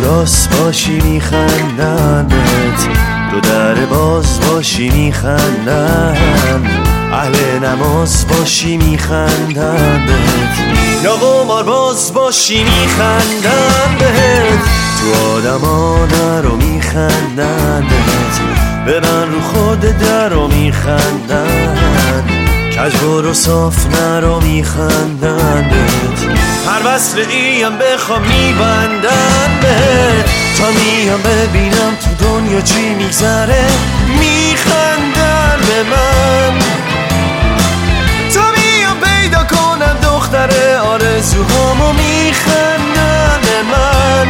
راست باشی میخندن بهت، دو در باز باشی میخندن، اهل نماز باشی میخندن بهت، یا قمار باز باشی میخندن بهت، تو آدما نرو میخندن بهت، ببن رو خود درو میخندن، کج برو صاف نرو میخندن بهت، هر وصل ایم بخوام میبندن بهت، تا میام ببینم تو دنیا چی میگذره میخندن به من، تا میام پیدا کنم دختر آرزوهامو میخندن به من،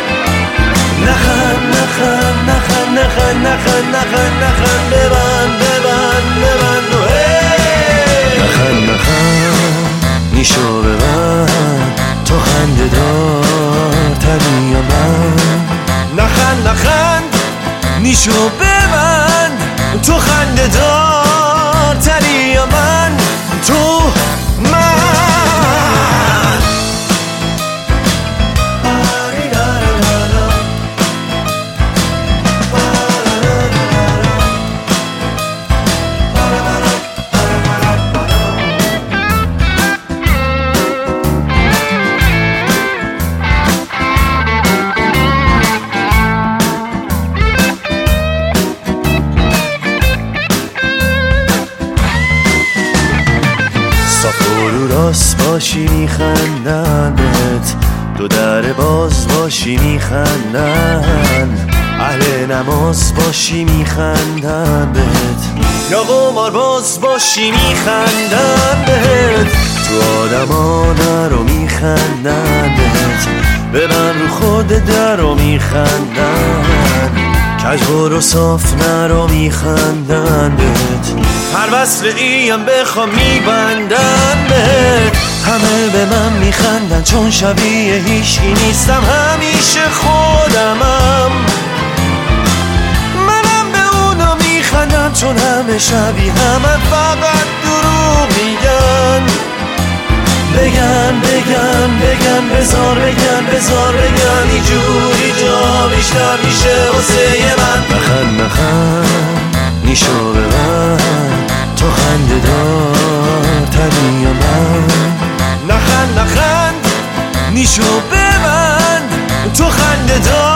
نخند نخند نخند نخند نخند نخند نخند ببن ببن ببن نخند نخند نیشو ببن، تو خنده دار تری یا من، نخند نخند نیشو ببن، تو خنده دار تری یا من، تو من. راست باشی میخندن بهت، دو در باز باشی میخندن، اهل نماز باشی میخندن بهت، یا قمار باز باشی میخندن بهت، تو آدما نرو میخندن بهت، ببن رو خود درو میخندن، کج برو صاف نرو میخندن بهت، هر وصل ایم بخوام میبندن بهت، همه به من میخندن چون شبیه هیچی نیستم، همیشه خودمم، منم به اونا میخندم چون همه شبیه همه فقط دروغ میگن، بگن بگن بگن بذار بگن بذار بگن، اینجوری جا بیشتر میشه واسه من، نخند نخند نیشو ببن، تو خنده دار تری یا من، نخند نخند نیشو ببن، تو خنده دار